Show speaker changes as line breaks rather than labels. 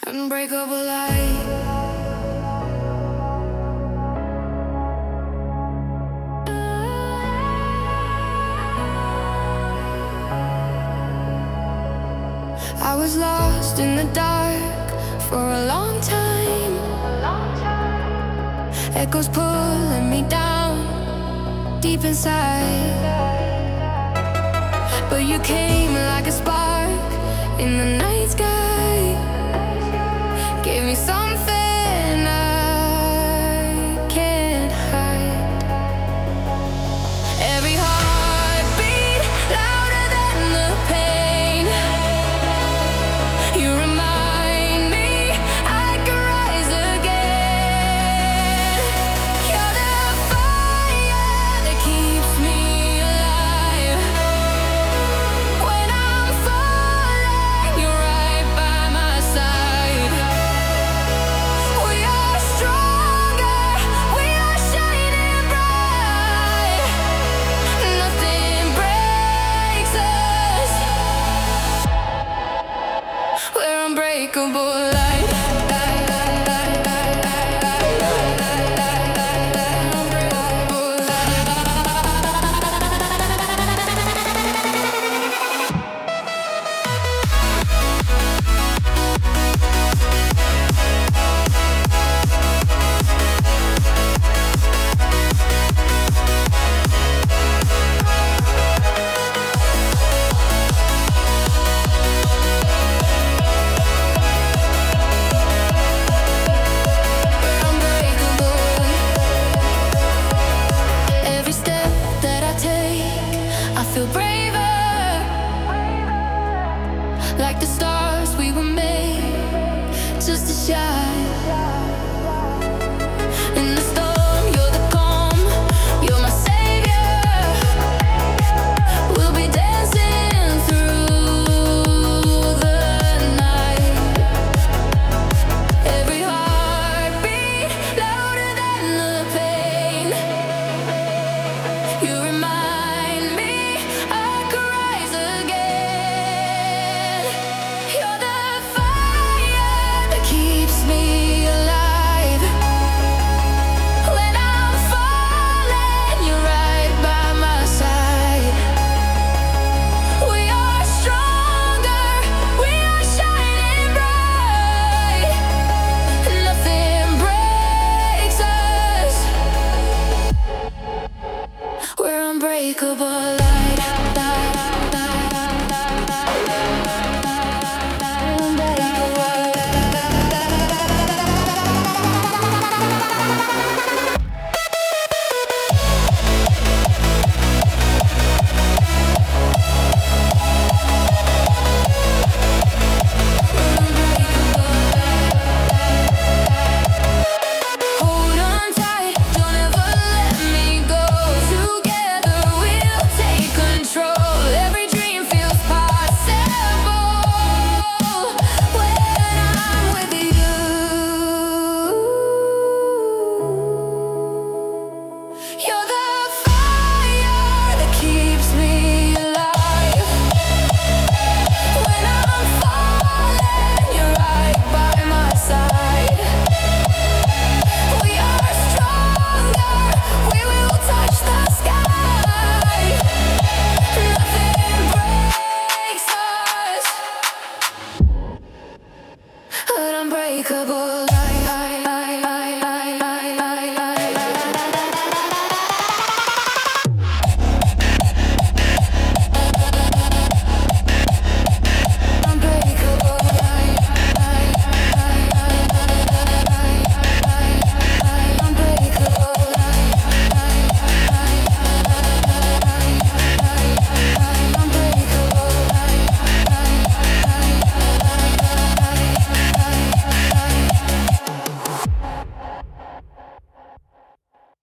Unbreakable light. I was lost in the dark for a long time. Echoes pulling me down deep inside. But you came like a spark in the night sky. Gave me something I can't hide. Every heartbeat louder than the pain. You remind me I can rise again. You're the fire that keeps me alive. When I'm falling, you're right by my side. We are stronger, we are shining bright. Nothing breaks us. We're unbreakable light. Every step that I take, I feel braver. Like the stars we were made just to shine. In the storm, you're the calm, you're my savior. We'll be dancing through the night. Every heartbeat louder than the pain. You remind me I could rise again. You're the fire that keeps me alive. When I'm falling, you're right by my side. We are stronger, we are shining bright. Nothing breaks us. We're unbreakable light. Hold on tight, don't ever let me go. Together we'll take control. Every dream feels possible when I'm with you. You're the fire that keeps me alive. When I'm falling, you're right by my side. We are stronger, we will touch the sky. Nothing breaks us. An unbreakable light.